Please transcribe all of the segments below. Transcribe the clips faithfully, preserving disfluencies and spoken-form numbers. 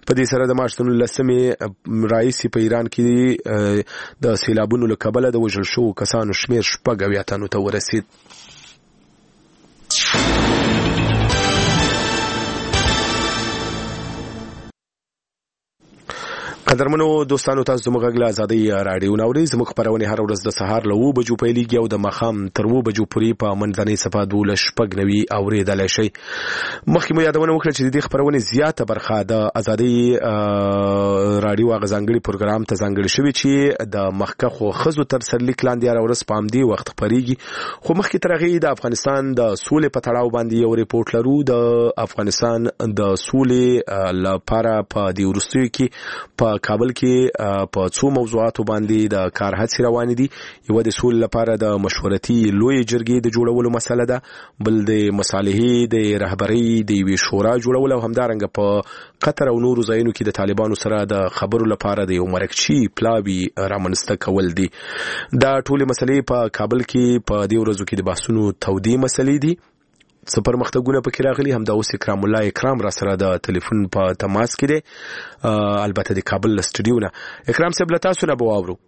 په دې سره د مارچ نولسمې راهیسې په ایران کې د سیلابونو له کبله د وژل شوو کسانو شمېر شپږ اویا تنو ته ورسید. قدرمنو دوستانو، تاسو زموږ غږ له ازادۍ راډیو ناوري. زموږ خپرونې هر ورځ د سهار له اوه بجو پیلېږي او د ماښام تر اوه بجو پورې په منځنۍ صفحه دولس شپږ نوي اورېدلی شئ. مخکې مو یادونه وکړه چې د دې خپرونې زیاته برخه د ازادۍ راډیو هغه ځانګړي پروګرام ته ځانګړې شوې چې د مخکښو ښځو تر سرلیک لاندې هره ورځ په همدې وخت خپرېږي. خو مخکې تر هغې د افغانستان د سولې په تړاو باندې یو ریپورټ لرو. د افغانستان د سولې لپاره په دې وروستیو کې په کابل کې په څو موضوعاتو باندې د کار هڅې روانې دي. یو د سولې لپاره د مشورتي لوی جرګې د جوړولو مسله ده، بل د مصالحې د رهبرۍ د یوې شورا جوړول او همدارنګه په قطر او نورو ځایونو کې د طالبانو سره د خبرو لپاره د یو مرکچي پلاوي رامنځته کول دي. دا ټولې مسلې په کابل کې په دې ورځو کې د بحثونو تودې مسلې دي. څه پرمختګونه پکې راغلي. همدا اوس اکرام الله اکرام را سره د ټلیفون په تماس کې دی، البته د کابل له سټډیو نه. اکرام صاحب له تاسو نه به واورو.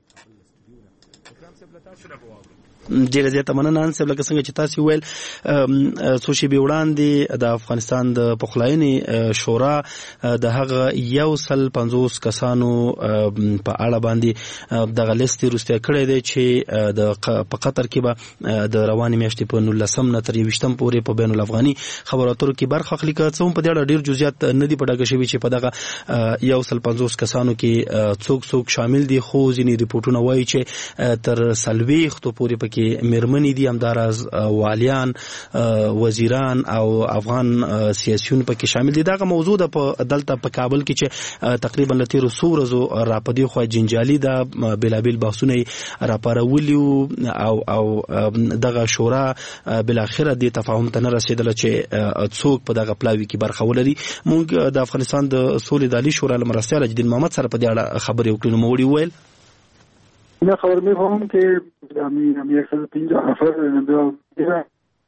ډیره زیاته مننه انصب. لکه څنګه چې تاسو ویل څو شېبې وړاندې د افغانستان د پخلاینې شورا د هغه یو سل پنځوس کسانو په اړه باندې دغه لیست وروسته کړی دی چې د په قطر کې به د روانې میاشتې په نولسم نه تر یویشتم پورې په بین الافغاني خبرو اترو کې برخه اخلي. که څه هم په دې اړه ډېر جزئیات نه دي په ډاګه شوي چې په دغه یو سل پنځوس کسانو کې څوک څوک شامل دي، خو ځینې ریپورټونه وایي چې تر څلوېښتو پورې پکې میرمنې دي، همداراز والیان، وزیران او افغان سیاسیون پکې شامل دي. دغه موضوع د په دلته په کابل کې چې تقریبا له تیرو څو ورځو راپدې خو جنجالي ده، بېلابېل بحثونه راپارولي او او دغه شورا بالاخره د تفاهم ته نه رسېدله چې څوک په دغه پلاوي کې برخه ولري. موږ د افغانستان د سولې د عالي شورا له مرستیال اجدین محمد سره په دې اړه خبرې وکړې. نو موړي وویل نه خبر می‌خواهم که همین هم یکصد و پنجاه نفر نمی‌دونم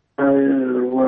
و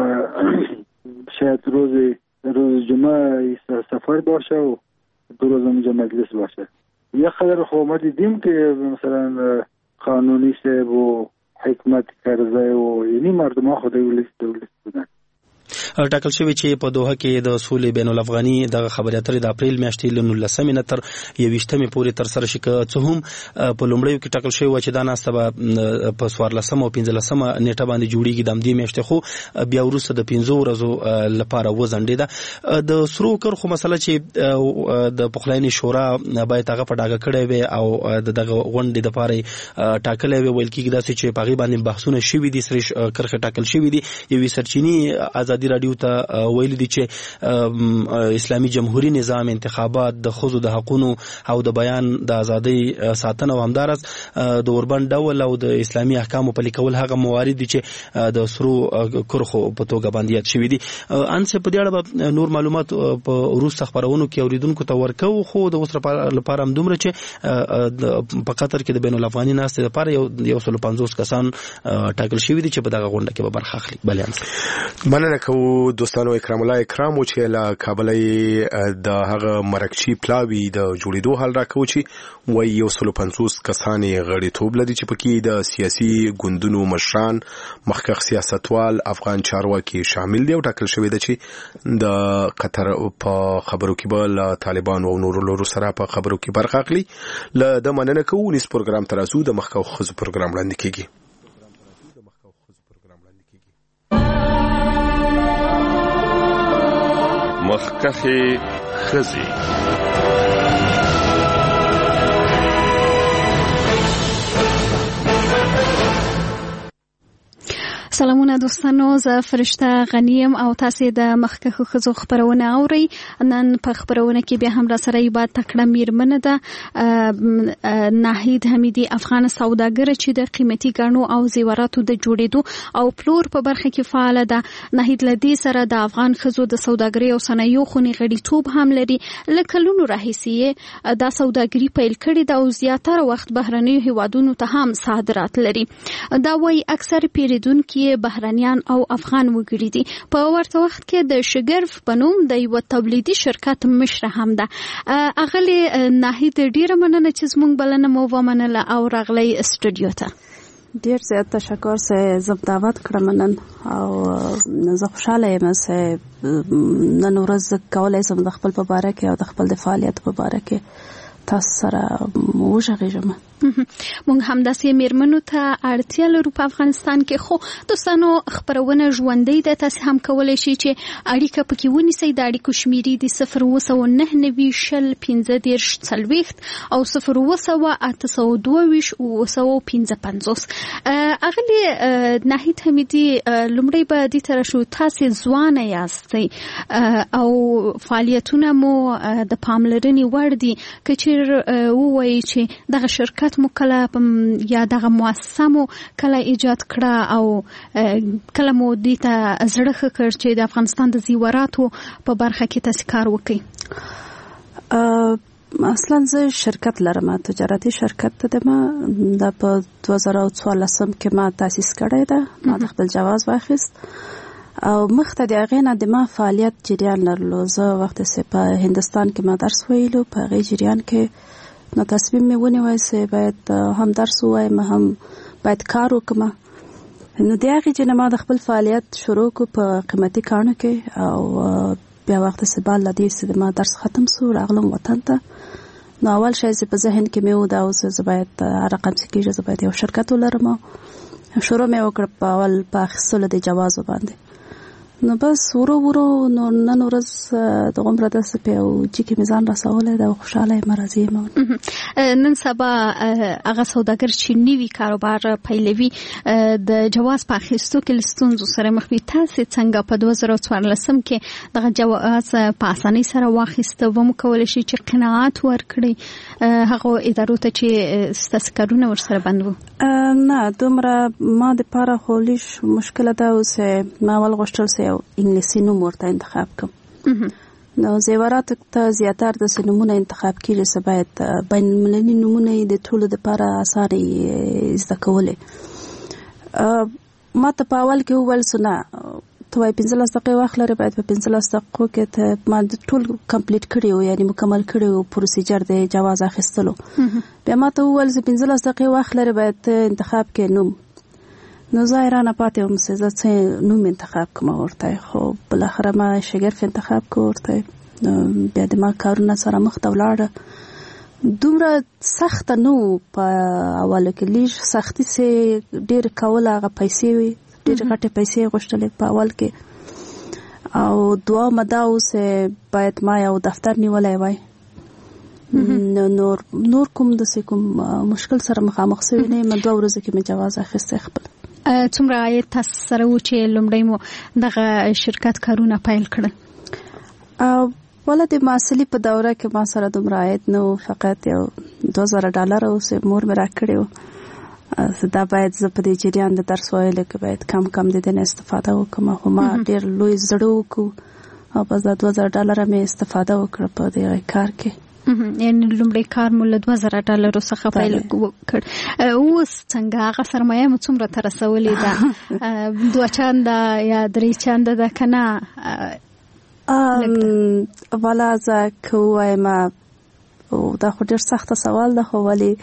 شاید روز روز جمعه سفر باشه و دو روز اونجا مجلس باشه. یه خبر خب دیدیم که مثلا قانونی سه و حکمت کرزی و یعنی مردم ها خود دولت دولت بودن. ټاکل شوی چې په دوحه کې د سولې بین الافغاني دغه خبرې اترې د اپریل میاشتې له نولسمې نه تر یویشتمې پورې تر سره شي. که څه هم په لومړیو کې ټاکل شوی و چې دا ناسته به په څوارلسمه او پنځلسمه نیټه باندې جوړېږي د همدې میاشتې، خو بیا وروسته د پنځو ورځو لپاره وځنډېده. د سرو کرښو مسله چې د پخلاینې شورا باید هغه په ډاګه کړی وي او د دغه غونډې دپاره ټاکلی وي، ویل کېږي داسې چې په هغې باندې بحثونه شوي دي، سرې کرښې ټاکل شوي دي. یوې سرچینې ازادي راډیو ته ویلي دي چې اسلامي جمهوریت نظام، انتخابات، د ښځو د حقونو او د بیان د ازادۍ ساتنه او همداراز د اوربند ډول او د اسلامي احکامو پلي کول هغه موارد دي چې د سرو کرښو په توګه باندې یاد شوي دي. انس په دې اړه به نور معلومات په وروسته خپرونو کې اوریدونکو ته ورکوو، خو د اوس لپاره هم دومره چې په قطر کې د بین الافغاني ناستې لپاره یو یو سل پنځوس کسان ټاکل شوي دي چې په دغه غونډه کې به برخه اخلي. بلې انس مننه کوو دوستانو. اکرام الله اکرام و چې له کابل د هغه مرکچي پلاوي د جوړېدو حال راکوي چې وایي یو سل پنځوس کسان یې غړیتوب لري چې پکې د سیاسي ګوندونو مشران، مخکښ سیاستوال، افغان چارواکي شامل دي او ټاکل شوی ده چې د قطر په خبرو کې به له طالبان او نورو لورو سره په خبرو کې برخه اخلي. له د مننه کوو نیس پروګرام ته راځو. د مخکښو ښځو پروګرام وړاندې کېږي. مخکښې ښځې. سلامونه دوستانو، زه فرشته غنیم او تاسو د مخکښو ښځو خبرونه اورئ. نن په خبرونه کې بیا هم را سره یو با تکړه میرمنه ده، ناهید حمیدي، افغان سوداګر چې د قیمتي ګڼو او زیوراتو د جوړېدو او پلور په برخه کې فعال ده. ناهید لدی سره د افغان ښځو د سوداګرۍ او صنایعو خونې غړیتوب هم لري. له کلونو راهیسې دا سوداګري پیل کړې ده او زیاتره وخت بهرنیو هیوادونو ته هم صادرات لري. دا وایي اکثر پیرودونکي چې بهرنیان او افغان وګړي دي. په ورته وخت کې د شګرف په نوم د یو تولیدي شرکت مشره هم ده. اغلی ناهید ډیره مننه چې زموږ بلنه مو ومنله او راغلی استودیو ته. ډیر زیات تشکر سه زب دعوت کړم نن او زه خوشاله یم چې نن ورځ کولای سم د خپل په باره کې او د خپل د فعالیت په باره کې تاسو سره وژغېږم. مونږ همداسې میرمنو ته اړتیا لرو په افغانستان کې، خو دوستانو خبرونه ژوندۍ ده. تاسو هم کولی شئ چې اړیکه پکې ونیسئ. د اړیکو شمیرې دي صفر اوه سوه نهه نوي شل پنځه دېرش څلوېښت او صفر اوه سوه اته سوه دوه ویشت اوه سوه پنځه پنځوس. اغلې ناهید حمیدي لومړی به دې ته راشو. تاسې ځوانه یاستئ او فعالیتونه مو د پاملرنې وړ دي. که چېرې ووایي چې دغه شرکت مو کله یا دغه مؤسسه مو کله ایجاد کړه او کله مو دې ته زړه ښه کړ چې د افغانستان د زیوراتو په برخه کې تاسې کار وکړئ؟ اصلا زه شرکت لرم، تجارتي شرکت ده. ما دا په دوه زره څوارلسم کې ما تاسیس کړی ده. ما د خپل جواز واخیست او مخته د هغې نه د ما فعالیت جریان لرلو. زه وخت چې په هندوستان کې ما درس ویلو، په هغې جریان کې نو تصمیم مې ونیوی چې باید هم درس ووایم هم باید کار وکړم. نو د هغې چې نه ما د خپل فعالیت شروع کړو په قیمتي کاڼو کې او بیا وخت چې بعد له دې چې ما درس ختم شو راغلم وطن ته. نو اول شی چې په ذهن کې مې و دا اوس زه باید هر رقم چې کېږي زه باید یو شرکت ولرم. شروع مې وکړه په اول په اخیستلو د جوازو باندې. نو بس ورو ورو نو نن ورځ د غومره داسې په یو جي کې مې ځان رسولی ده او خوشحاله یم، راضي یم. نن سبا هغه سوداګر چې نوي کاروبار پیلوي د جواز په اخیستو کې له ستونزو سره مخ وي. تاسې څنګه په دوه زره څوارلسم کې دغه جواز په اسانۍ سره واخیسته؟ ومو کولی شئ چې قناعت ورکړئ هغو ادارو ته چې ستاسې کارونه ورسره بند وو؟ نه، دومره ما دپاره خو لیش مشکله ده اوس ما اول غوښتل چې یو انګلیسي نوم ورته انتخاب کړم. نو زیوراتو ته زیاتره داسې نومونه انتخاب کېږي چې باید بین المللي نومونه یې د ټولو دپاره اسانه زده کولی. ما ته په اول کې وویل چې نه ته وایي پنځلس دقیقې وخت لرې، باید په پنځلس دقیقو کې ته ما ټول کمپلیټ کړي وو، یعنې مکمل کړي وو پروسیجر د جواز اخیستلو. بیا ما ته وویل چې پنځلس دقیقې وخت لرې باید ته انتخاب کې نوم. نو زه حیرانه پاتې وم چې زه څه نوم انتخاب کړم ورته. خو بالاخره ما شګرف انتخاب کړ ورته. بیا د ما کارونه سره مخ ته ولاړه. دومره سخته نه و په اولو کې، لږ سختي چې ډېر کوله هغه پیسې وي، ډېرې غټې پیسې غوښتلې په اول کې. او دویمه دا و چې باید ما یو دفتر نیولی وای. نور نور کوم داسې کوم مشکل سره مخامخ شوی نه یم. دوه ورځو کې مې جواز اخیستی خپل. څومره عاید تاسو سره و چې لومړی مو دغه شرکت کارونه پیل کړل؟ والا د محصلي په دوره کې ما سره دومره عاید نه و، فقط یو دوه زره ډالره و چې مور مې راکړی و. دا باید زه په دې جریان د درس ویلو کې باید کم کم د دې نه استفاده وکړم. خو ما ډېر لوی زړه وکړو او بس دا دوه زره ډالره مې استفاده وکړه په دې کار کې. یعنی لومړی کار مو له دوه زره ډالرو څخه پیل وکړ. اوس څنګه هغه سرمایه مو څومره ته رسولې ده؟ دوه چنده یا درې چنده ده که نه؟ والا زه که ووایم دا خو ډېر سخته سوال ده، خو ولې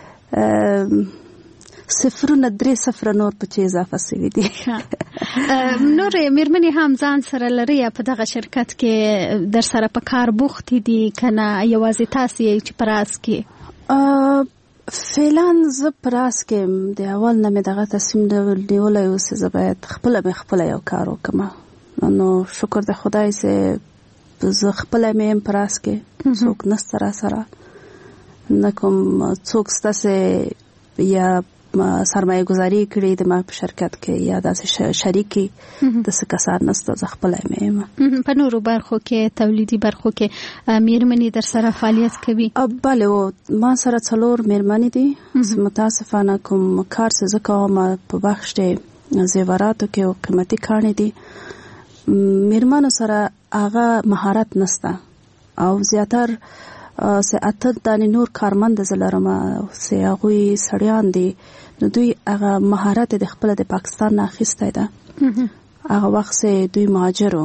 صفرونه درې صفره نور پکې اضافه شوي دي. نورې مېرمنې هم ځان سره لري یا په دغه شرکت کې در سره په کار بوختې دي که نه یوازې تاسې یې چې په راس کې؟ فعلا زه په راس کې د اول نه مې دغه تصمیم نیولی و چې زه باید خپله مې خپله یو کار وکړم. نو شکر د خدای چې زه خپله مې یم په راس کې، څوک نشته را سره، نه کوم څوک ستاسې یا سرمایه گذاری کړي د ما په شرکت کې یا داسې شریکي داسې کسان نشته، زه خپله مې یم. په نورو برخو کې تولیدي برخو کې میرمنې در سره فعالیت کوي؟ بله و ما سره څلور میرمنې دي. متاسفانه کوم کار چې زه کوم په بخش د زیوراتو کې او قیمتي کاڼي دي، میرمنو سره هغه مهارت نشته او زیاتر سه اته دانې نور کارمند زلرم سه هغوی سړیان دي نو دوی هغه مهارت د خپل د پاکستان نه اخیستی ده هغه وخت سه دوی مهاجرو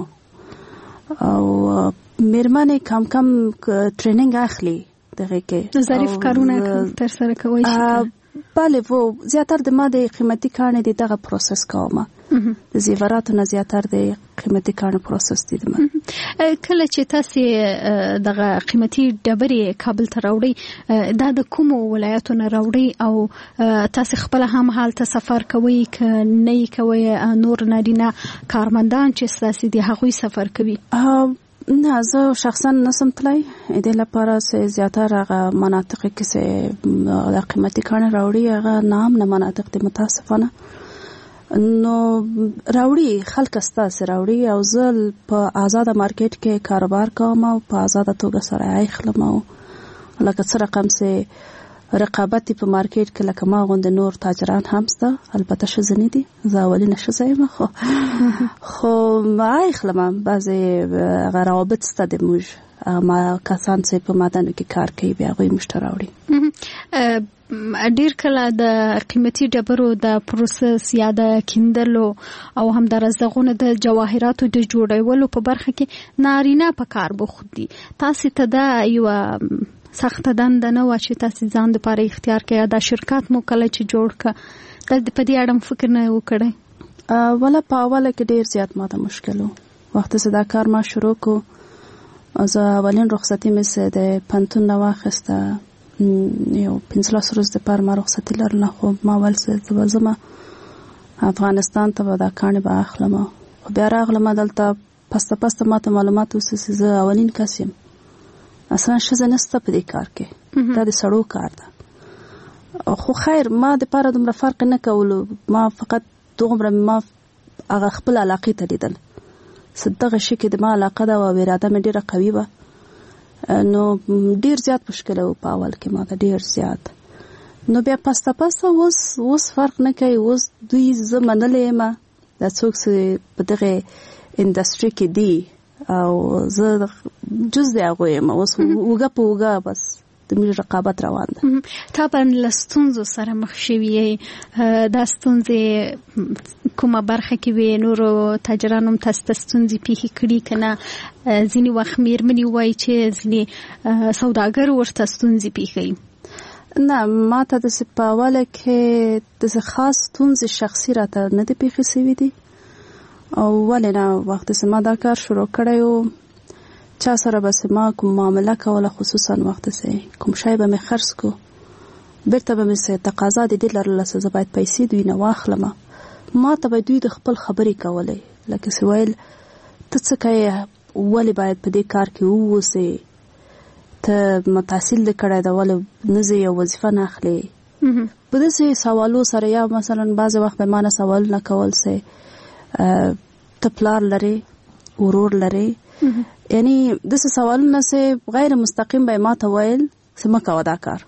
او میرمنې کم کم ټریننګ اخلي دغه کې ظریف کارونه تر سره کوي بله وو زیاتر د ما د قیمتي کارنې د دغه پروسس کوم د زیوراتو نه زیاتر د قیمتي کارنې پروسس دي کله چې تاسو دغه قیمتي ډبرې کابل ته راوړي دا د کوم ولایتو نه راوړي او تاسو خپل هم حالت سفر کوي ک نه کوي نور نارینه کارمندان چې تاسو د هغوی سفر کوي نه زه شخصا نسم تلای د لپاره سه زیاتره هغه مناطق کې سه د قیمتي کارنه راوړي هغه نام نه مناطق د متاسفانه نو راوړي خلک ستاسو راوړي او زه په آزاد مارکیټ کې کاروبار کوم او په آزاد توګه سره اخلم او لکه څه رقم سه رقابت په مارکیټ کې لکه ما غوند نور تاجران هم سته البته شزنی دي زه اولینه شزایم خو خو ما اخلم بعضی روابط سته د موږ ما کسان چې په مادن کې کار کوي بیا غوي مشتراوړي ډیر کله د قیمتي ډبرو د پروسس یا د کیندلو او هم د رزغونو د جواهراتو د جوړولو په برخه کې نارینه په کار بوخت دي تاسو ته دا یو سخت دند نه و چې تاسو ځان د پاره اختیار کړئ دا شرکت مو کله چې جوړ ک د په دې اړه فکر نه وکړئ ولا په اوله کې ډیر زیات ماته مشکل و وخت چې دا کار ما شروع کو از اولین رخصتي مې سه د پنتون نو واخسته یو پنځلس ورځې د پاره ما رخصتي لرله خو ما ول څه وزما افغانستان ته دا کانه به اخلم خو بیا راغلم دلته پسته پسته ماته معلومات وسه زه اولین کسیم اصلا شزه نسته په دې کار کې دا د سړو کار ده خو خیر ما د پاره دومره فرق نه کولو ما فقط دومره ما هغه خپل علاقه ته لیدل صدقه شي کې د ما علاقه ده او اراده مې ډیره قوي وه نو ډیر زیات مشکل و په اول کې ما ډیر زیات نو بیا پسته پسته اوس اوس فرق نه کوي اوس دوی زه منلې ما دا څوک چې په دغه انډستری کې دی او زه جز دی هغه یم اوس وګه په وګه بس د مې رقابت روان ده طبعا لستونزو سره مخ شوی دا ستونزې کومه برخه کې وي نور تاجرانو تاسو ستونزې پیښې کړي کنه ځینی وخت میرمنې وایي چې ځینی سوداګر ورته ستونزې پیښي نه ما ته د سپاواله کې د خاص ستونزې شخصي راته نه دی پیښې سوي دي او ولې نه وخت چې ما دا کار شروع کړی و چا سره بس ما کوم معامله کوله خصوصا وخت چې کوم شی به مې خرڅ کو بیرته به مې څه تقاضا د دې لرله چې زه باید پیسې دوی نه واخلم ما ته به دوی د خپل خبرې کولې لکه چې ویل ته څه کوې ولې باید په دې کار کې ووسې ته متحصل دې کړی ده ولې نه ځې یو وظیفه نه اخلې په داسې سوالو سره یا مثلا بعضې وخت به ما نه سوال نه کول چې ته پلار لري ورور لري یعنی داسې سوالونه چې غیر مستقیم به ما ته ویل چې مه کوه دا کار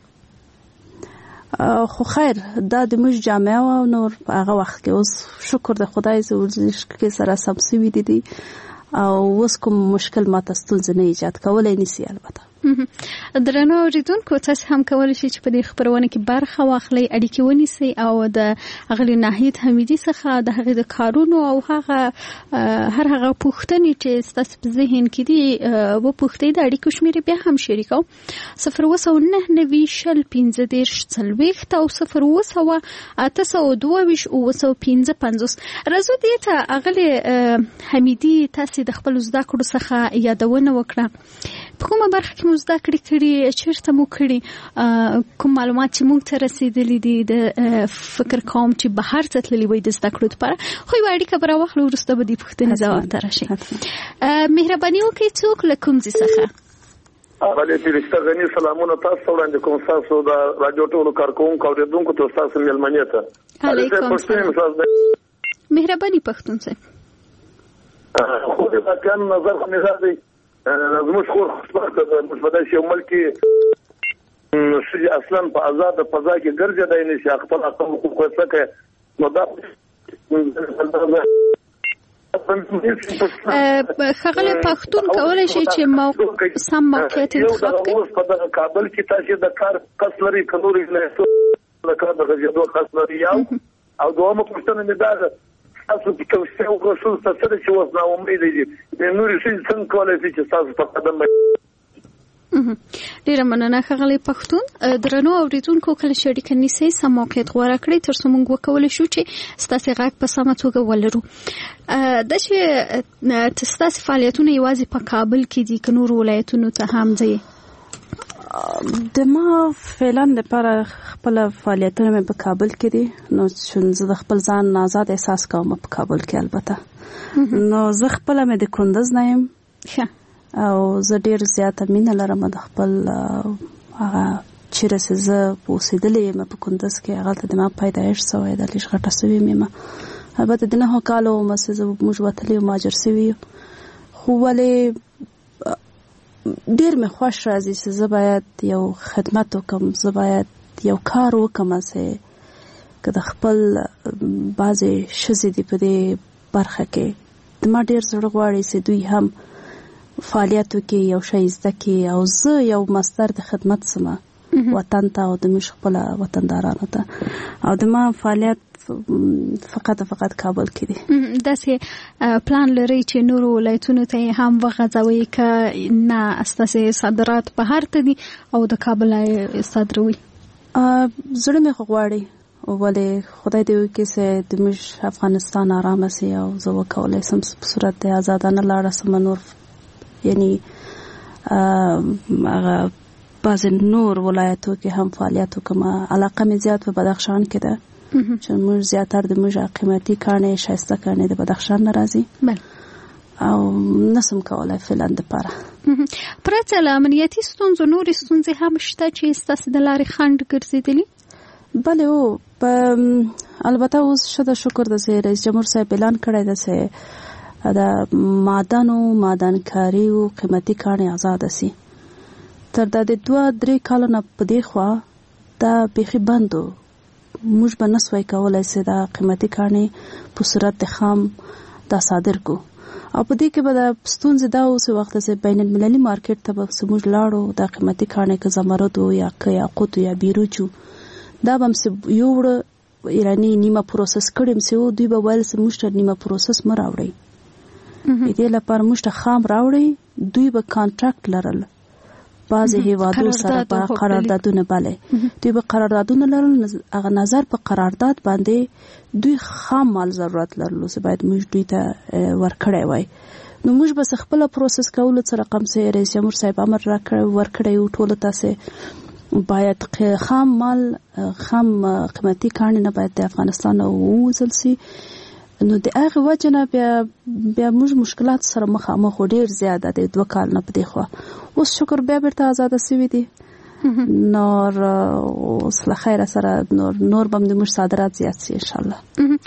خو خیر دا د موږ جامعه و نور په هغه وخت کې اوس شکر د خدای چې سره سم سوي دي او اوس کوم مشکل ما ته ستونزه نه ایجاد کولی نشي البته درنو اوریدونکو تاسو هم کولی شئ چې په دې خبرونه کې برخه واخلئ اړیکې ونیسئ او د اغلی ناهید حمیدي څخه د هغې د کارونو او هغه هر هغه پوښتنې چې ستاسو په ذهن کې دي وپوښتئ د اړیکو شمېرې بیا هم شریکو صفر اووه سوه نهه نوي شل پنځه دېرش څلوېښت او صفر اووه سوه اته سوه دوه ویشت اووه سوه پنځه پنځوس راځو دې ته اغلی حمیدي تاسې د خپلو زده کړو څخه یادونه وکړه په کومه برخه کې مو زده کړې کړي چېرته مو کړي کوم معلومات چې موږ ته رسېدلي دي د فکر کوم چې بهر ته تللي وئ د زده کړو دپاره خو یوه اړیکه به راواخلو وروسته به دې پوښتنې ځواب ته راشئ مهرباني وکړئ څوک له کوم ځای څخه اغلی فرشته غني سلامونه تاسو ته وړاندې کوم ستاسو د راډیو ټولو کارکوونکو اورېدونکو ته ستاسو مېلمنې ته علیکم السلام مهرباني پښتون صاحب خو د واقعا نظر خو مې دا دی زموږ خور خوشبخته ده موږ په داسې یو ملک کې ښځې اصلا په ازاده فضا کې ګرځېدی نه شي خپل خپل حقوق یې څه کوي نو دا خغله پښتون کولای شي چې موقع سم موقعیت انتخاب کړي. اوس په کابل کې تاسو د کار قصلري کلوري له څه کار د غږیدو قصلري یو او دومره پښتون نه ده تاسو چې کوم څه وکړو تاسو چې اوس نو امید دي د نوري شي څنګه کولای شي چې تاسو په قدم ډیره مننه خغلی پښتون. درنو اوریدونکو کله چې اړیکه نیسئ سم موقعیت غوره کړئ تر څو موږ وکولی شو چې ستاسو غږ په سمه توګه ولرو. دا چې ستاسو فعالیتونه یوازې په کابل کې دي که نورو ولایتونو ته هم ځئ؟ د ما فعلا لپاره خپل فعالیتونه مې په کابل کې دي، نو چې زه د خپل ځان آزاد احساس کوم په کابل کې. البته نو زه خپل مې د کندز نه یم او زه ډیر زیاته مینه لرم د خپل هغه چیرې زه اوسېدلې یم په کندز کې، هغلته د ما پیدایښت شوی ده، لږ غټه شوې یم. البته د نهو کالو ومه چې زه موږ وتلي یو مهاجر شوي یو، خو ولې ډیر مې خوښ راځي چې زه باید یو خدمت وکړم، زه باید یو کار وکړم چې که د خپل بعضې ښځې دي په دې برخه کې د ما ډیر زړه غواړي چې دوی هم فعالیت وکړي، یو شی زده کړي، او زه یو مصدر د خدمت سمه وطن ته او د موږ خپل وطندارانو ته، او د ما فعالیت فقط فقط کابل کې دي. داسې پلان لري چې نورو ولایتونو ته هم وغځوي که نه ستاسې صادرات بهر ته دي او د کابل صادروي؟ زړه مې خو غواړي، ولې خدای دې وکړي چې د موږ افغانستان ارامه سي او زه وکولی سم په صورت د ازادانه لاړه سم نور یعنی هغه بعضې نور ولایتو کې هم فعالیت وکړم. علاقه مې زیات په بدخشان کې ده چې موږ زیاتر د موږ قیمتي کاڼې ښایسته کاڼې د بدخشان نه راځي او نسم کولی فعلا دپاره. پرته له امنیتي ستونزو نورې ستونزې هم شته چې ستاسې د لارې خنډ ګرځېدلي؟ بلې هو، البته اوس ښه د شکر ده چې رئیس جمهور صاحب اعلان کړی ده چې د معدنو معدنکاریو قیمتي کاڼې آزاده سي. تر دا د دوه درې کالو نه په دې خوا دا بیخي بند و، موږ به نسوی کولی چې دا قیمتي کاڼې په صورت د خام دا صادر کو، او په دې کې به د ستونزې دا اوس وخت چې بین المللي مارکیټ ته به موږ لاړو دا قیمتي کاڼې که زمرد و یا که یاقوت یا بیروج و دا به هم یو وړه ایراني نیمه پروسس کړي هم دوی به ویل چې موږ ته نیمه پروسس مه راوړئ، دې لپاره موږ ته خام راوړئ. دوی به کانټراکټ لرل بعضې هیوادو سره په قراردادونه، بله دوی به قراردادونه لرل، هغه نظر په قرارداد باندې دوی خام مال ضرورت لرلو چې باید موږ دوی ته ورکړی وای. نو موږ به خپله پروسس کولو څه رقم چې رئیس جمهور صاحب امر ورکړی و ټولو ته چې باید خام مال خام قیمتي کاڼې نه باید د افغانستان نه ووځل سي. نو د هغه وجه نه بیا بیا موږ مشکلات سره مخامخ ډیر زیاده د دوه کال نه په دې خوا. اوس شکر بیا بیرته آزاده سوي دي، نور اوس له خیره سره نور نور به د موږ صادرات زیات سي انشاءالله.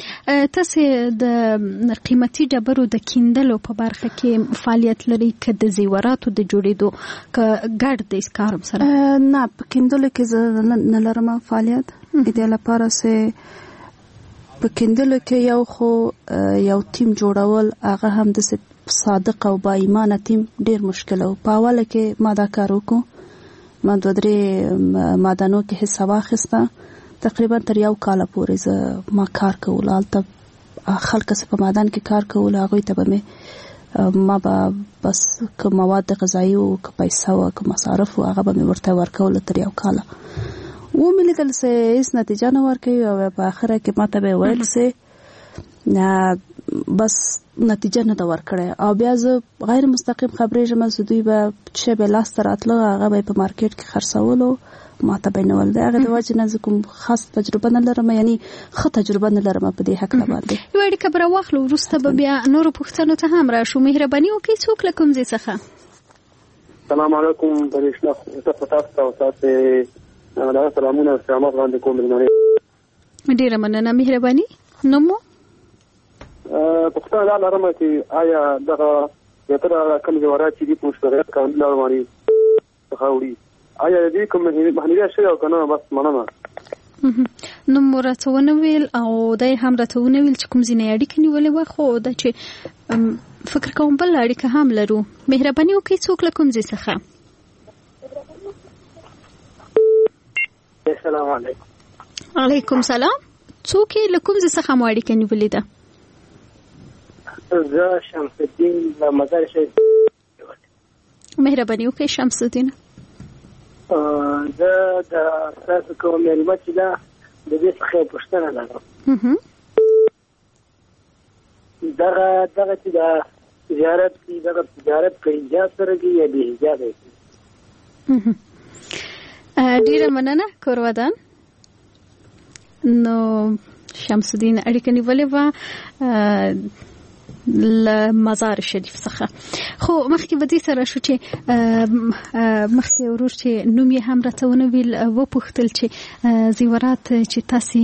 تاسې د قیمتي ډبرو د کیندلو په برخه کې فعالیت لري که د زیوراتو د جوړېدو که ګډ د اسکارم سره؟ نه، په کیندلو کې زه نه لرم فعالیت. دې لپاره چې په کیندلو کې یو خو یو ټیم جوړول هغه هم د صادق او با ایمانه ټیم ډیر مشکل و. په اوله کې ما دا کار وکړو، ما دوه درې معدنو کې حصه واخیسته، تقریبا تر یو کاله پورې زه ما کار کول. هلته خلک چې په معدن کې کار کول هغوی ته به مې ما به بس که مواد غذایي و که پیسه و که مصارف و هغه به مې ورته ورکول تر یو کاله. و مې لیدل چې هیڅ نتیجه نه ورکوي او په آخره کې ما ته به ویل چې بس نتیجه نه ده ورکړې، او بیا زه غیر مستقیم خبرېږم چې دوی به چې به لاسته راتله هغه به په مارکیټ کې خرڅولو، ما ته به یې نه ول. د هغې د وجې نه زه کوم خاص تجربه نه لرم، یعنی ښه تجربه نه لرم په دې هکله باندې. یوه اړیکه به راواخلو، وروسته به بیا نورو پوښتنو ته هم راشو. مهرباني وکړئ، څوک له کوم ځای څخه؟ سلام علیکم. برېښنا زه په تاسو ته تاسې دا سلامونه سلامات وړاندې کوم. مېلمانې ډېره مننه. مهرباني نوم مو؟ پوښتنه دا لرم چې آیا دغه زیاتره کوم جواهرات چې دي په مشترک قانون باندې څخه وړي، آیا دې کوم مخنیوي شوی او که نه؟ بس مننه. نو مرته ونویل او دای هم راته ونویل چې کوم ځینې اړیکې نیولې وه خو دا چې فکر کوم بل اړیکه هم لرو. مهرباني وکړئ څوک له کوم ځای څخه؟ السلام علیکم. علیکم سلام. څوک له کوم ځای څخه مو اړیکه نیولې ده؟ زه شمس الدین له مزار شریف. مهرباني وکړئ شمس الدین. زه د تاسو کوم مېلمه چې ده د دې څخه یو پوښتنه لرم. دغه دغه چې د تجارت کوي دغه تجارت په حجاب سره کوي یا بې حجابه کوي؟ ډیره مننه کورودان. نو شمس الدین اړیکه نیولې وه له مزار شریف څخه. خو مخکې به دې سره شو چې مخکې ورور چې نوم یې هم راته ونویل وپوښتل چې زیورات چې تاسې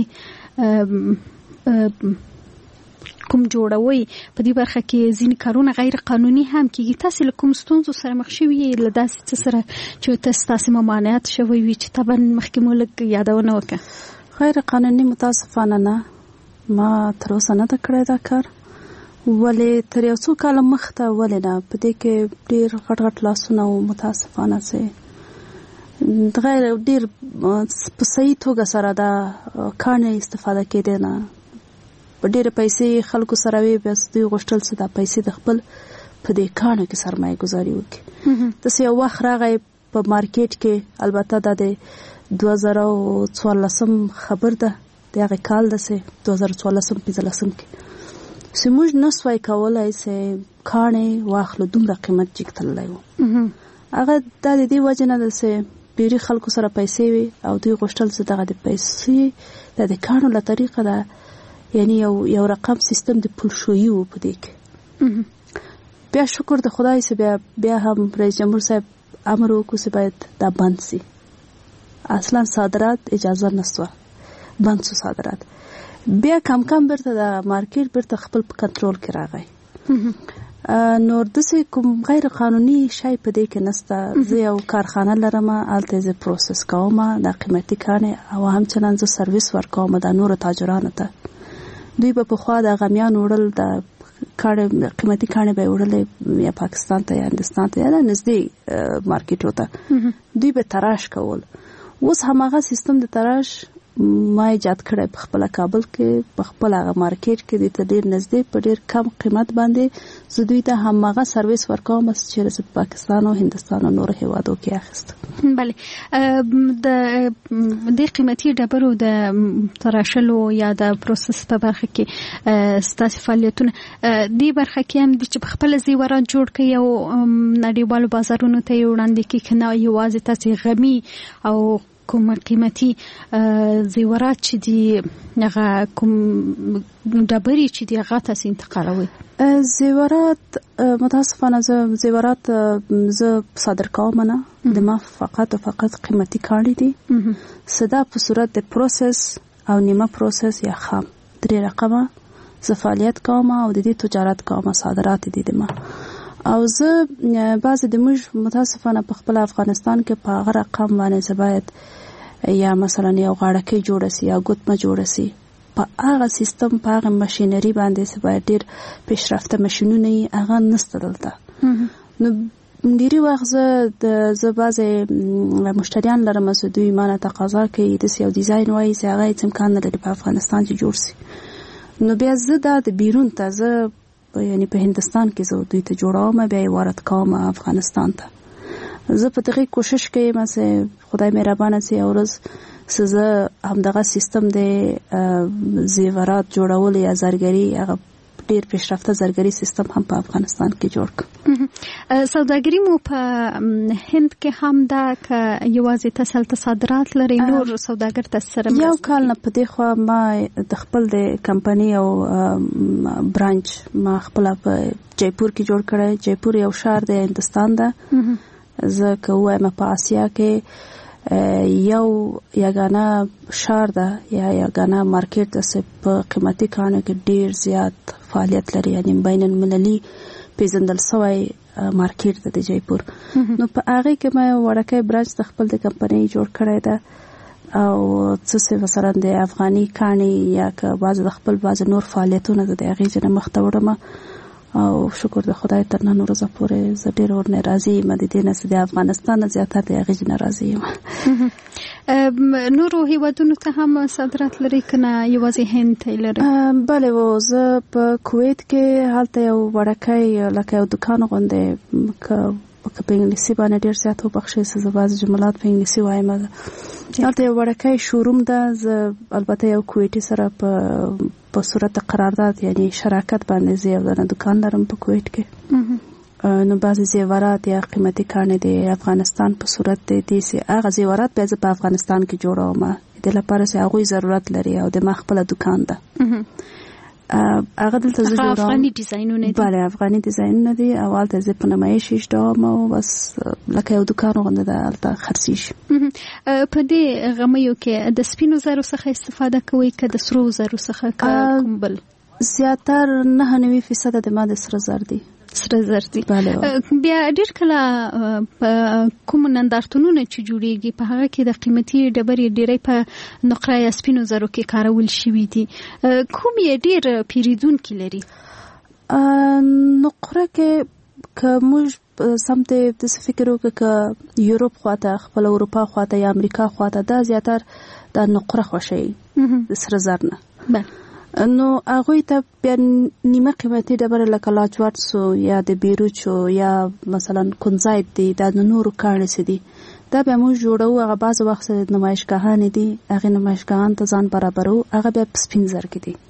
کوم جوړوي په دې برخه کې ځینې کارونه غیر قانوني هم کېږي. تاسې له کوم ستونزو سره مخ شوي یې له داسې څه سره چې تاسې تاسې ممانعت شوی وي چې طبعا مخکې مو لږ یادونه وکړه؟ غیر قانوني متاسفانه نه، ما تر اوسه نه ده کړی دا کار. ولې تر یو څو کاله مخته ولې نه، په دې کې ډېر غټ غټ لاسونه و متاسفانه چې غیر ډېر په صحیح توګه سره دا کاڼې استفاده کېدې نه. په ډېرې پیسې خلکو سره وې، بیا دوی غوښتل چې دا پیسې د خپل په دې کاڼو کې سرمایه ګذاري وکړي. داسې یو وخت راغی په مارکیټ کې، البته دا د دوه زره څوارلسم خبر ده، د هغې کال داسې دوه زره څوارلسم پنځلسم کې چې موږ نه سوای کولی چې کاڼې واخلو، دومره قیمت جګ تللی و. هغه دا د دې وجې نه ده چې ډېرې خلکو سره پیسې وي او دوی غوښتل چې دغه د پیسې دا د کاڼو له طریقه ده، یعنی یو یو رقم سیستم د پولشویي و په دې کې. بیا شکر د خدای چې بیا بیا هم رئیس جمهور صاحب امر وکړو چې باید دا بند سي. اصلا صادرات اجازه نشته، بند سو صادرات. بیا کم کم برته د مارکیټ برته خپل په کنټرول کې راغی. نور داسې کوم غیر قانوني شی په دې کې نشته. زه یو کارخانه لرم، هلته زه پروسس کوم د قیمتي کاڼې او همچنان زه سرویس ورکوم د نورو تاجرانو ته. دوی به پخوا د غمیان وړل، د کاڼې قیمتي کاڼې به یې وړلې یا پاکستان ته یا هندوستان ته یا د نږدې مارکیټو ته، دوی به تراش کول. اوس هماغه سیستم د تراش ما ایجاد کړی په خپله کابل کې، په خپل هغه مارکیټ کې د ته ډېر نږدې په ډېر کم قیمت باندې زه دوی ته هماغه سرویس ورکوم چې زه په پاکستان او هندوستان او نورو هېوادو کې اخیست. بله، د دې قیمتي ډبرو د تراشلو یا د پروسس په برخه کې ستاسې فعالیتونه دې برخه کې هم دي چې په خپله زیورات جوړ کړئ او نړیوالو بازارونو ته یې وړاندې کړئ، که نه یوازې تاسې غمي او کوم قیمتي زیورات چې دي هغه کوم ډبرې چې دي هغه تاسې انتقالوئ؟ زیورات متاسفانه زه زیورات زه صادر کوم نه، د ما فقط او فقط قیمتي کاڼي دي. صدا په صورت د پروسس او نیمه پروسس یا خام درې رقمه زه فعالیت کوم او د دې تجارت کوم، صادرات دي د ما. او زه بعضې د موږ متاسفانه په خپل افغانستان کې په هغه رقم باندې زه باید یا مثلا یو غاړکۍ جوړه سي یا ګوتمه جوړه سي، په هغه سیستم په هغه ماشینري باندې چې باید ډېر پیشرفته ماشینونه یې هغه نشته دلته. نو ډېری وخت زه د زه بعضې مشتریان لرم چې دوی ما نه تقاضا کوي داسې یو ډیزاین وایي چې هغه هېڅ امکان نه لري په افغانستان کې جوړ سي. نو بیا زه دا د بیرون ته زه یعنی په هندوستان کې زه دوی ته جوړوم، بیا یې وارد کوم افغانستان ته. زه په دغې کوشش کوم چې خدای مهربانه چې یو ورځ چې زه همدغه سیستم د زیورات جوړول یا زرګري، هغه ډېر پیشرفته زرګري سیستم هم په افغانستان کې جوړ کړم. سوداګري مو په هند کې هم ده که یوازې تاسو هلته صادرات لرئ؟ نور سوداګر تاسو سره یو کال نه په دې خوا ما د خپل د کمپنۍ او برانچ ما خپله په جیپور کې جوړ کړی. جیپور یو ښار دی، هندوستان ده. زه که ووایم په آسیا کې یو یګانه ښار ده یا یګانه مارکیټ ده چې په قیمتي کاڼو کې ډېر زیات فعالیت لري، یعنې بین المللي پیژندل شوی مارکیټ ده د جیپور. نو په هغې کې ما یو وړوکی برانچ د خپل د کمپنۍ جوړ کړی ده او څه مثلا د افغاني کاڼي یا که بعض د خپل بعض نور فعالیتونه د هغې نه مخته وړم او شکر د خدای تر نن ورځې پورې زه ډېر ورنه راضي یم د دې نه چې د افغانستان نه زیاتره د هغې نه راضي یم. نورو هیوادونو ته هم صادرات لري که نه یوازې هند ته لري؟ بلې و زه په کویت کې هلته یو وړکی لکه یو دکان غوندې که که په انګلیسي باندې ډېر زیات وبخښئ چې زه بعضې جملات په انګلیسي وایم هلته یو وړکی شوروم ده. زه البته یو کویتي سره په په صورت قرارداد یعنی شراکت باندې زه یو دانه دکان لرم په کویت کې. نو بعضې زیورات یا قیمتي کاڼي د افغانستان په صورت دی دي چې هغه زیورات بیا زه په افغانستان کې جوړوم د لپاره چې هغوی ضرورت لري او د ما خپله دکان ده. هغه دلته زه جوړوم افغاني ډیزاینونه دي. بله افغاني ډیزاینونه دي او هلته زه په نمایش ایږدوم او بس لکه یو دکان غوندې ده هلته خرڅېږي. په دې غمیو کې د سپینو زرو څخه استفاده کوئ که د سرو زرو څخه که کوم بل؟ زیاتر نهه نوي فیصده د ما د سره زر دي. سره زر دي. بیا ډېر کله په کوم نندارتونونه چې جوړیږي په هغه کې د قیمتي ډبرې ډېری په نقره یا سپینو زرو کې کارول شوي دي. کوم یې ډېر پیریدونکي لري؟ نقره کې که موږ سمته داسې فکر وکړو که یوروپ خواته خپل اروپا خواته یا امریکا خواته دا زیاتر د نقره خوښوي د سره زر نه. نو هغوی ته بیا نیمه قیمتي ډبرې لکه لاجوردسو یا د بیروچو یا مثلا کنزایت دي دا د نورو کاڼي څه دي دا بیا موږ جوړوو. هغه بعض وخت نمایشګاهانې دي هغې نمایشګاهانو ته ځان برابرو هغه بیا په سپین زر کې دي.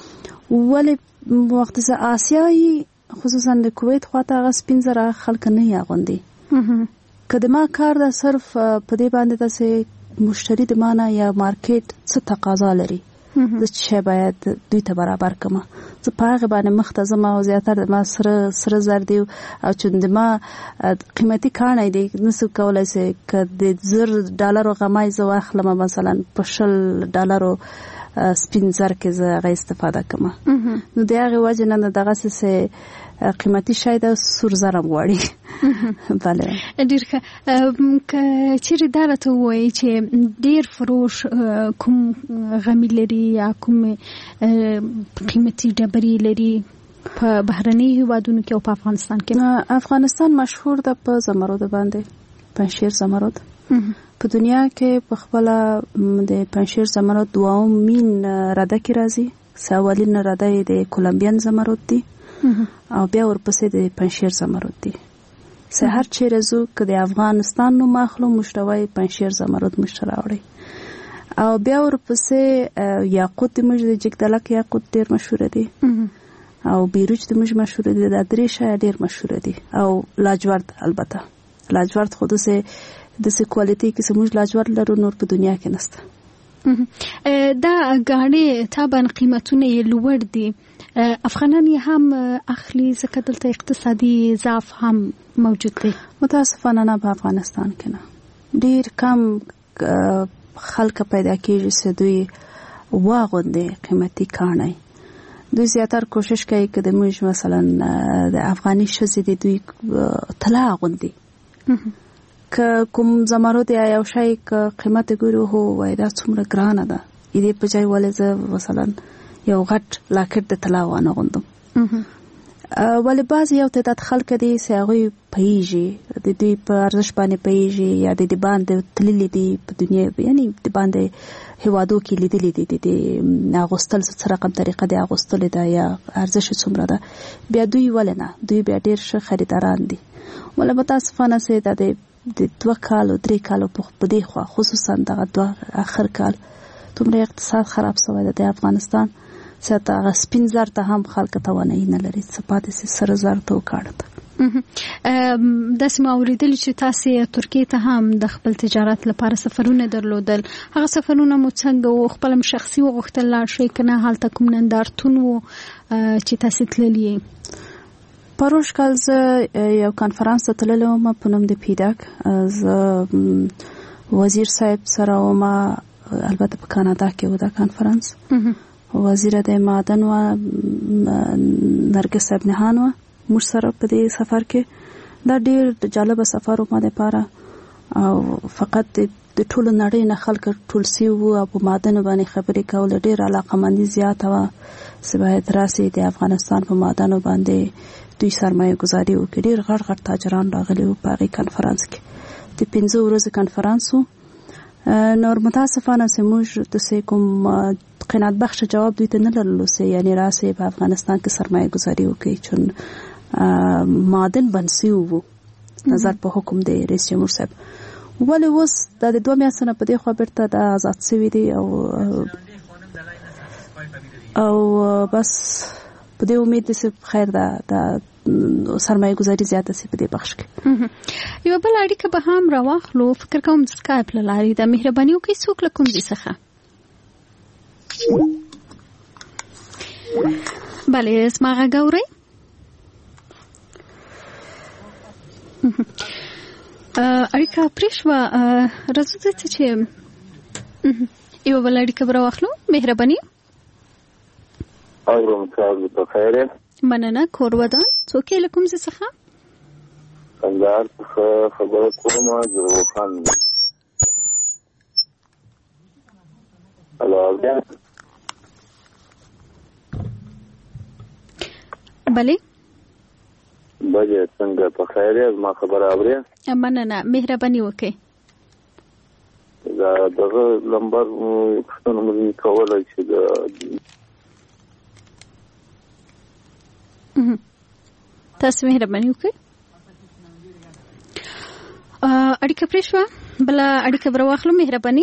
ولې وخت چې آسیا یي خصوصا د کویت خواته هغه سپین زر هغه خلک نه یې اغوندي. که د ما کار ده صرف په دې باندې ده چې مشتري د ما نه یا مارکیټ څه تقاضا لري زه چې باید دوی ته برابر کړم زه په هغې باندې مخته ځم او زیاتره د ما سره سره زر دی او چې د ما قیمتي کاڼی دی نسو کولی چې که د زر ډالرو غمی زه واخلم مثلا په شل ډالرو سپین زر کې زه هغه استفاده کړم نو د هغې وجې نه دغسې چې قیمتي شی د سور زر هم غواړي. بله ډېر ښه. که چیرې دا راته ووایي چې ډېر فروش کوم غمي لري یا کوم قیمتي ډبرې لري په بهرني هیوادونو کې او په افغانستان کې؟ افغانستان مشهور ده په زمرد باندې پنجشیر زمرد. په دنیا کې په خپله د پنجشیر زمرد دوام مین رده کې راځي. اولین رده یې د کولمبین زمرد دی او بیا ورپسې د پنجشیر زمرد دی. سه هر چیرې زو که د افغانستان نوم اخلو موږ ته وایي پنجشیر زمرد موږ ته راوړئ او بیا ورپسې یاقوت د موږ د جګدلک یاقوت ډېر مشهوره دی او بیروج د موږ مشهوره دی. دا درې شیان ډېر مشهوره دي او لاجورد البته لاجورد خو داسې داسې کوالټي کې چې موږ لاجورد لرو نور په دنیا کې نشته. دا ګاڼې طبعا قیمتونه یې لوړ دي. افغانان یې هم اخلي ځکه دلته اقتصادي ضعف هم موجود دی؟ متاسفانه نه په افغانستان کې نه. ډېر کم خلک پیدا کېږي چې دوی واغوندي قیمتي کاڼی. دوی زیاتر کوشش کوي که د موږ مثلا د افغاني ښځې دي دوی طلا اغوندي. که کوم زمرد یا یو شی که قیمت ګورو هو وای دا څومره ګرانه ده دې په ځای ولې زه مثلا یو غټ لاکټ د طلا وانه غوندم. ولې بعضې یو تعداد خلک دي چې هغوی پوهېږي د دوی په ارزښت باندې پوهېږي یا د دې باندې تللي دي په دنیا یعنې د باندې هیوادو کې لیدلي دي د اغوستل څه رقم طریقه د اغوستلې ده یا ارزښت څومره ده بیا دوی ولې نه دوی بیا ډېر ښه خریداران دي. ولې متاسفانه چې دا د د دوه کالو درې کالو په دې خوا خصوصا دغه دوه آخر کال دومره اقتصاد خراب شوی ده د افغانستان چې هغه سپین زر ته هم خلک توانایي نه لري څه پاتې سي سره زر ته وکاڼه ته. داسې ما اورېدلي چې تاسې ترکیې ته هم د خپل تجارت لپاره سفرونه درلودل. هغه سفرونه مو څنګه و؟ خپل هم شخصي وغوښتل لاړ شئ که نه هلته کوم نندارتون و چې تاسې تللي یې؟ پروش کال زه یو کانفرانس ته تللی وم په نوم د پیډاک. زه وزیر صاحب سره وم البته په کانادا کې و دا کانفرانس. وزیره د معدن و نرګس ابنهان و موږ سره په دې سفر کې. دا ډېر جالبه سفر و ما دپاره او فقط د ټولو نړۍ نه خلک ټول سی وو او په معدن باندې خبرې کول ډېر علاقمندي زیاته وه چې باید راسي د افغانستان په معدنو باندې دوی سرمایه گذاري وکړي. ډېر غټ غټ تاجران راغلي وو په هغې کنفرانس کې د پنځه ورځې کنفرانس وو. نور متاسفانه چې موږ داسې کوم قناعت بخش جواب دوی ته نه لرلو چې یعنې راسي په افغانستان کې سرمایه گذاري وکړي چون معدن بند سوي وو نظر په حکم دی رئیس جمهور صاحب. ولې اوس دا د دوه میاشتو نه په دې خوا بیرته دا آزاد سوي دي او او بس په دې امید دی چې خیر ده د سرمایه گذاري زیاته سي په دې بخش کې. یوه بله اړیکه به هم راواخلو. فکر کوم د سکایپ له لارې ده. مهرباني وکړئ څوک له کوم ځای څخه؟ بلې زما غږ اورئ؟ اړیکه پرې شوه. راځو دې ته چې یوه بله اړیکه به راواخلو. مهرباني. اورم تاسو په خیر یې؟ مننه. کور ودان څوک یې له کوم ځای څخه؟ کندهار څخه خبره کوم. زه خان هلو بیا بلې بجې څنګه په خیر یې؟ زما خبره اورې؟ مننه. مهرباني وکړئ. دا دغه نمبر پوښتنه مې کوله چې د تاسو مهرباني وکړئ. اړیکه پرې شوه. بله اړیکه به راواخلو. مهرباني.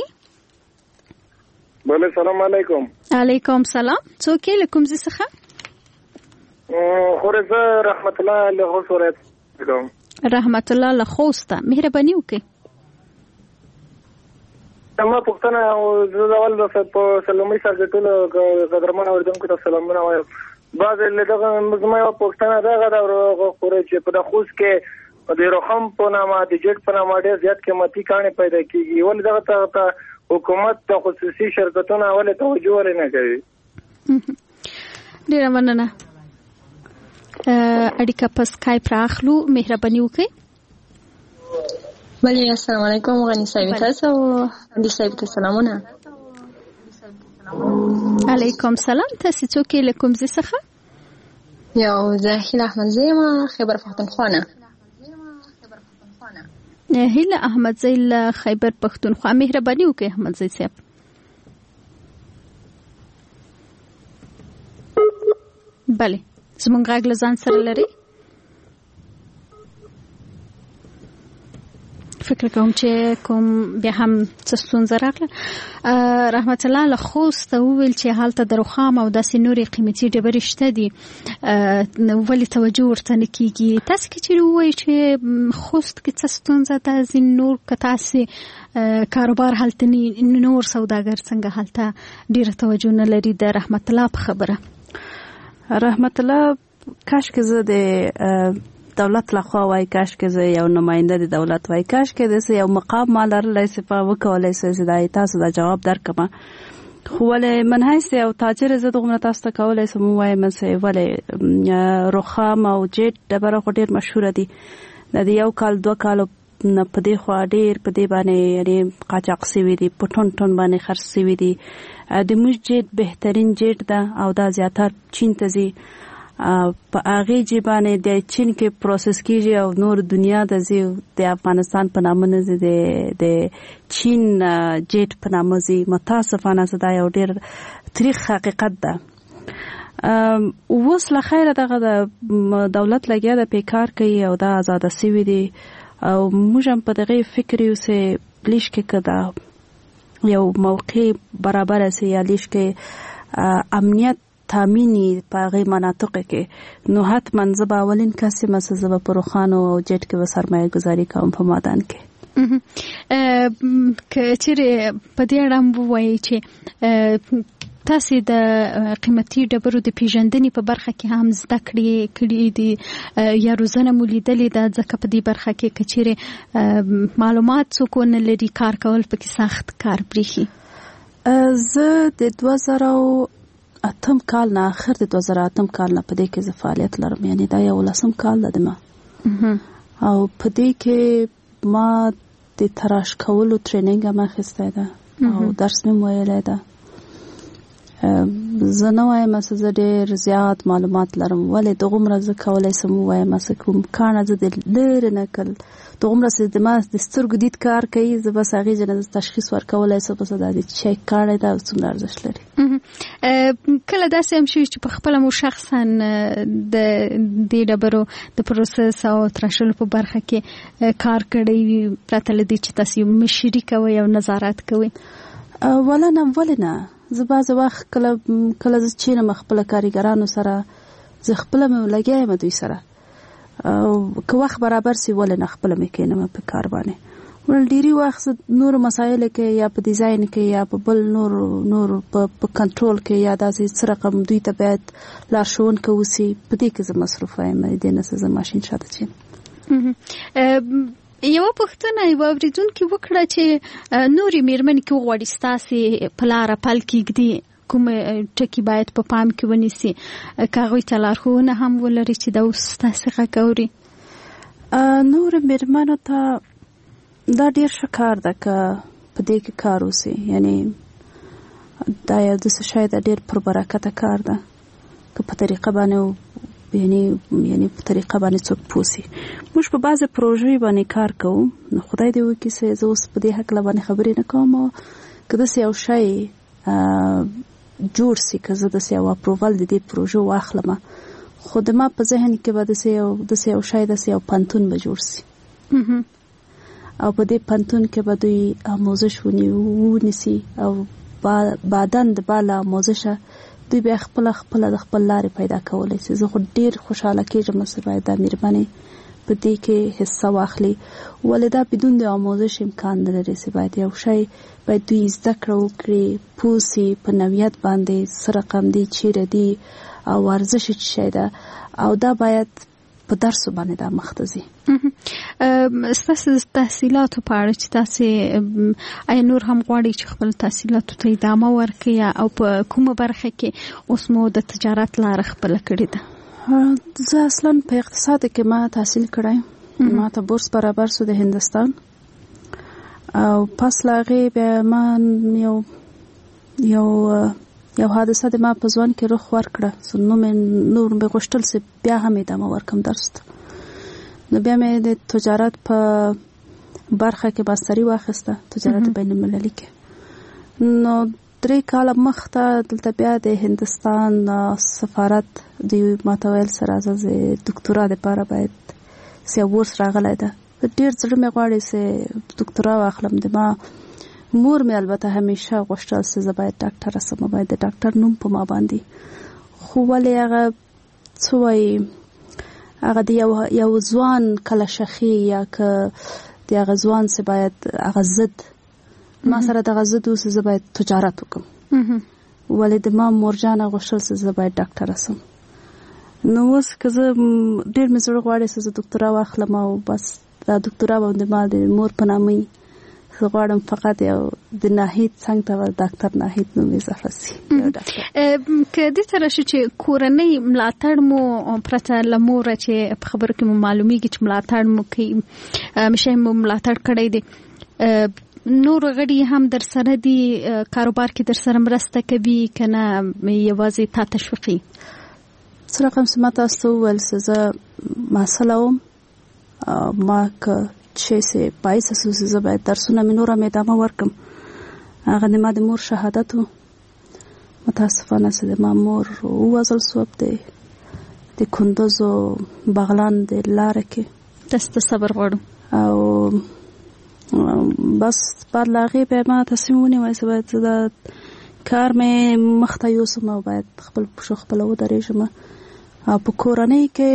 بله سلام علیکم. علیکم سلام. څوک یې له کوم ځای څخه؟ خو زه رحمت الله له خوست ولایت کوم. رحمت الله له خوسته. مهرباني وکړئ. ما پوښتنه زه د اول په سلامي سره د ټولو قدرمنو اورېدونکو ته سلامونه وایم. بعضې له دغه زما یوه پوښتنه دغه ده خوره چې په د خوست کې د رخم په نامه د جیټ په نامه ډېر زیات قیمتي کاڼي پیدا کېږي. ولې دغه ته حکومت د خصوصي شرکتونه ولې توجه ولې نه کوي؟ ډېره مننه. اړیکه په سکایپ راخلو. مهرباني وکړئ. بله السلام علیکم. غني صاحب تاسو دي صاحب ته سلامونه. علیکم سلام. تاسو څوک یې له کوم ځای څخه؟ یو زه هیله احمدزی یم خیبر پښتونخوا نه. هیله احمدزی له خیبر پښتونخوا. مهرباني وکړئ احمدزی صاحب. بله زمونږ غږ له ځان سره لري؟ فکر کوم چې کوم بیا هم څه ستونزه راغله. رحمت الله له خوست وویل چې هلته د رخام او داسې نورې قیمتي ډبرې شته دي، ولې توجه ورته نه کېږي؟ تاسې که چېرې ووایئ چې خوست کې څه ستونزه ده، ځینې نور که تاسې کاروبار هلته نور سوداګر څنګه هلته ډېره توجه نه لري د رحمت الله په خبره؟ رحمت الله کاش که زه د دولت لخوا وای، کاش که زه یو نماینده د دولت وای، کاش که داسې یو مقام ما لرلی چې په وکولی سئ چې دا تاسو دا جواب درکړم. خو ولې من حیث یو تاجر زه دغومره تاسو ته کولی سم ووایم چې ولې رخام او جیټ ډبره خو ډېر مشهوره دي. د یو کال دوه کالو نه په دې خوا ډېر په دې باندې یعنې قاچاق سوي دي، په ټون ټون باندې خرڅ سوي دي. د موږ جیټ بهترین جیټ ده او دا زیاتر چین ته ځي. په هغې جې باندې د چین کې پروسس کېږي او نور دنیا ته ځي. د افغانستان په نامه نه ځي، د چین جیټ په نامه ځي. متاسفانه دا یو ډېر تریخ حقیقت ده. اوس له خیره دغه د دولت لګیا ده، پې کار کوي او دا ازاده سوي دي او موږ هم په دغې فکر یو چې لیش کې که دا یو موقع برابره سي یا لیش کې امنیت تامینی په هغې مناطقو کې، نو حتما زه به اولین کس یم چې زه به په روښانو او جیټ کې به سرمایه ګذاري کوم په مادان کې. که چیرې په دې اړه هم ووایئ چې تاسې د قیمتي ډبرو د پیژندنې په برخه کې هم زده کړې کړي دي یا روزنه مو لیدلې ده؟ ځکه په دې برخه کې که چیرې معلومات څوک ونه لري، کار کول پکې سخت کار برېښي. زه د دوه زره اتم کال نه آخر د دوه زره اتم کال نه په دې کې زه فعالیت لرم، یعنې دا یولسم کال ده د ما. او په دې کې ما د تراش کولو ټریننګ هم اخیستی ده او درس مې ویلی ده. زه نه وایم چې زه ډېر زیات معلومات لرم، ولې دغومره زه کولی شم ووایم چې کوم کاڼه زه د لرې نه کل دغومره چې د ما د سترګو دید کار کوي، زه بس هغې جنه تشخیص ورکولی شم چې دا د چی کاڼی ده او څومره ارزښت لري. کله داسې هم شوي چې په خپله مو شخصا د دې ډبرو د پروسس او تراشلو په برخه کې کار کړی وي، پرته له دې چې تاسو مشري کوئ او نظارت کوئ؟ ولا نه ولې نه، زه بعضې وخت کله کله زه چینم خپله کارګرانو سره، زه خپله مې لګیا یم دوی سره، او که وخت برابر سي ولې نه خپله مې کښېنم په کار باندې. ول ډېري وخت زه نورو مسایلو کې یا په ډیزاین کې یا په بل نور نور په کنټرول کې یا داسې څه رقم دوی ته باید لارښوونکی وسي، په دې کې زه مصروفه یم، دې نه زه ماشین شاته چینم. یوه پوښتنه یوه اورېدونکي وکړه چې نورې مېرمنې کې وغواړي ستاسې په لاره پل کېږدي، کوم ټکي باید په پام کې ونیسي، که هغوی ته لارښوونه هم ولري چې دا اوس ستاسې غږ اوري؟ نورې مېرمنو ته دا ډېر ښه کار ده که په دې کې کار وسي، یعنی دا یو داسې شی ده ډېر پر برکته کار ده که په طریقه باندې یعنی یعنی په طریقه باندې څوک پوسی. موږ په بعضې پروژې باندې کار کوو، نو خدای دې وکړي چې زه اوس په دې هکله باندې خبرې نه کوم، او که داسې یو شی جوړ سي، که زه داسې یو اپروول د دې پروژو واخلم، خو د ما په ذهن کې به داسې یو داسې یو شی داسې یو پنتون به جوړ سي، او په دې پنتون کې به دوی آموزش ونیسي، او بعداً د بالا آموزشه دوی بیا خپله خپله د خپل لارې پیدا کولی شي. زه خو ډېر خوشحاله کېږم چې باید دا مېرمنې په دې کې حصه واخلي، ولې دا بدون د آموزش امکان نه لري چې باید یو شی باید دوی زده کړه وکړي، پوه سي په نوعیت باندې څه رقم دی، چیرې دی، او ورزش څه شی ده، او دا باید په درسو باندې دا مخته ځي. ستاسو د تحصیلاتو په اړه چې تاسې آیا نور هم غواړئ چې خپل تحصیلاتو ته ادامه ورکړئ، او په کومه برخه کې اوس مو د تجارت لاره خپله کړې ده؟ زه اصلا په اقتصاد کې ما تحصیل کړی، ما ته بورس برابر سو د هندستان، او پس له هغې بیا ما یو یو یو حادثه د ما په ځوان کې رخ ورکړه، نو مې نور مې غوښتل چې بیا هم ادامه ورکړم درس ته، نو بیا مې د تجارت په برخه کې ماستري واخیسته، تجارت بین المللي کې. نو درې کاله مخته دلته بیا د هندستان سفارت دوی ماته ویل چې راځه چې دکتورا دپاره باید چې بورس راغلی ده. ډېر زړه مې غواړي چې دکتورا واخلم. د ما مور مې البته همیشه غوښتل چې زه باید ډاکټره شم، باید د ډاکټر نوم په ما باندې، خو ولې هغه څه وایي، هغه د یو یو ځوان کله شخي یا که د هغه ځوان چې باید هغه ضد ما سره دغه ضد اوس زه باید تجارت وکړم، ولې د ما مورجانه غوښتل چې زه باید ډاکټره شم. نو اوس که زه ډېر مې زړه غواړي چې زه دکتورا واخلم، او بس دا دکتورا به د ما د مور په نامه زه غواړم فقط یو د ناهید څنګ ته ډاکټر ناهید نوم اضافه شي. که دې ته راشو چې کورنۍ ملاتړ مو پرته له موره چې په خبرو کې مو معلومیږي چې ملاتړ مو کوي، همیشه مو ملاتړ کړی دی، نور غړي هم در سره دي، کاروبار کې در سره مرسته کوي که نه یوازې تا تشویقي؟ څه رقم چې ما تاسو ته وویل چې زه محصله وم، ما که چې سه پایسه سوسه زه باید درسونه مې نور هم ادامه ورکم. هغه د ما د مور شهادت و، متاسفانه چې د ما مور ووژل سوه د د کندوز و بغلان د لاره کې. تاسو ته صبر غواړو. او بس بعد له هغې بیا ما تصمیم ونیوی چې باید زه دا کار مې مخته یوسم، او باید خپل پښو خپله ودرېږم، او په کورنۍ کې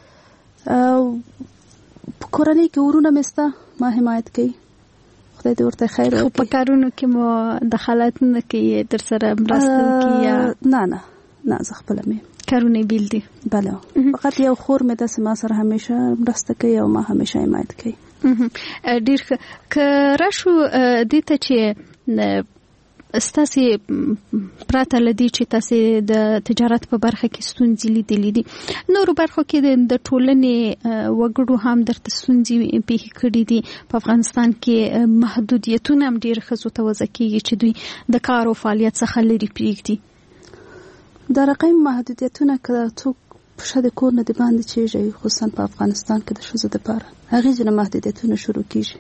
په کورنۍ کې ورونه مې سته، ما حمایت کوي، خدای دې ورته خیر وکړي. خو په کارونو کې مو دخالت نه کوي، در سره مرسته کوي؟ نه نه نه، زه خپله مې کارونه بیل دي. بله، فقط یو خور مې داسې ما سره همیشه مرسته کوي، او ما همیشه حمایت کوي. ډېر ښه. که راشو دې ته چې ستاسو پراته لدی چې تاسو د تجارت په برخه کې ستونزې لیدلې دي نورو برخو کې د ټولنې وګړو هم درته ستونزې پیښ کړې دي په افغانستان کې محدودیتونه هم ډېر ښځو ته وضع کېږي چې دوی د کار او فعالیت څخه لرې پرېږدي دا رقم محدودیتونه که څوک په شا د کور نه د باندې چیږي خصوصا په افغانستان کې د ښځو دپاره هغې ځینې محدودیتونه شروع کېږي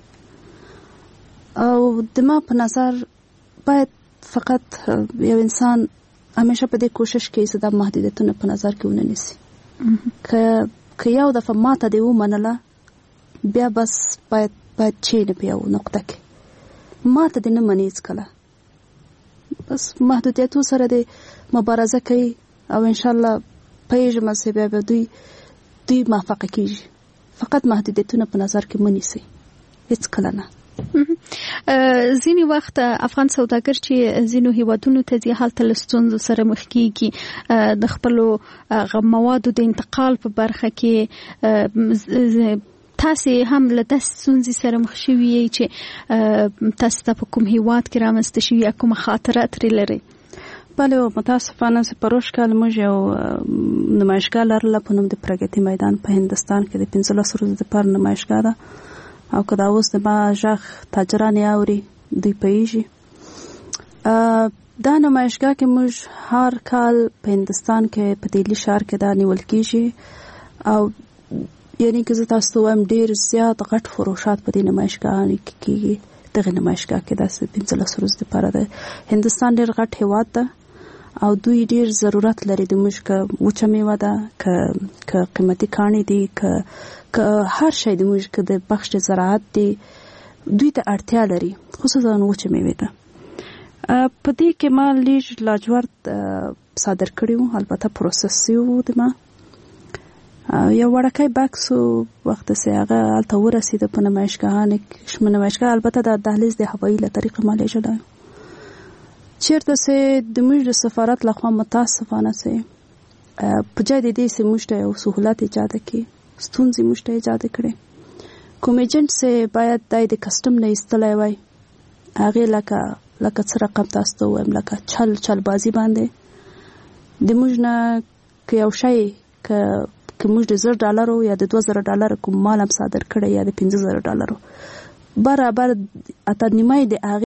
او د ما په نظر باید فقط یو انسان همیشه په دې کوشش کوي چې دا محدودیتونه په نظر کې ونه نیسي که که یو دفعه ماته دې ومنله بیا بس باید باید چینه په یو نقطه کې ماته دې نه مني هېڅکله بس محدودیتو سره دې مبارزه کوي او انشاءالله پوهېږم چې بیا به دوی دوی موفقه کېږي فقط محدودیتونه په نظر کې مه نیسئ هېڅکله نه ځینې وخت افغان سوداګر چې ځینو هیوادونو ته ځي هلته له ستونزو سره مخ کېږي د خپلو موادو د انتقال په برخه کې تاسو هم له داسې ستونزې سره مخ شوي یئ چې تاسو ته په کوم هیواد کې رامنځته شوي یا کومه خاطره ترې لرئ بله متاسفانه چې پروش کال موږ یو نمایشګاه لرله په نوم د پرګتی میدان په هندوستان کې د پنځلسو ورځو دپاره نمایشګاه ده او که دا اوس د ما غږ تاجران یې اوري دوی پوهېږي دا نمایشګاه کې موږ هر کال په هندوستان کې په دهلي ښار کې دا نیول کېږي او یعنی که زه تاسو ته وایم ډېر زیات غټ فروشات په دې نمایشګاهانو کې کېږي دغې نمایشګاه کې داسې پنځلس ورځو دپاره ده هندوستان ډېر غټ هېواد ده او دوی ډېر ضرورت لري د موږ که وچه میوه ده که که قیمتي کاڼي دي که که هر شی د موږ که د بخش زراعت دی دوی ته اړتیا لري خصوصا وچه میوې ته په دې کې ما لږ لاجورد صادر کړي وو البته پروسس شوي وو د ما یو وړکی بکس و وخت چې هغه هلته ورسېده په نمایشګاهانو کې نمایشګاه البته د دهلیز د هوایي له طریقې ما لېږلی چېرته چې د موږ د سفارت لخوا متاسفانه چې په جای د دې چې موږ ته یو سهولت ایجاده کړي ستونزې موږ ته ایجاده کړي کوم ایجنټ چې باید دی د کسټم نه ایستلی وای هغې لکه لکه څه رقم تاسو ته ووایم لکه چل چل بازي باندې د موږ نه که یو شی که که موږ د زر ډالرو یا د دوه زره ډالرو کوم مال هم صادر کړی یا د پنځه زره ډالرو برابر اته نیمایي د هغې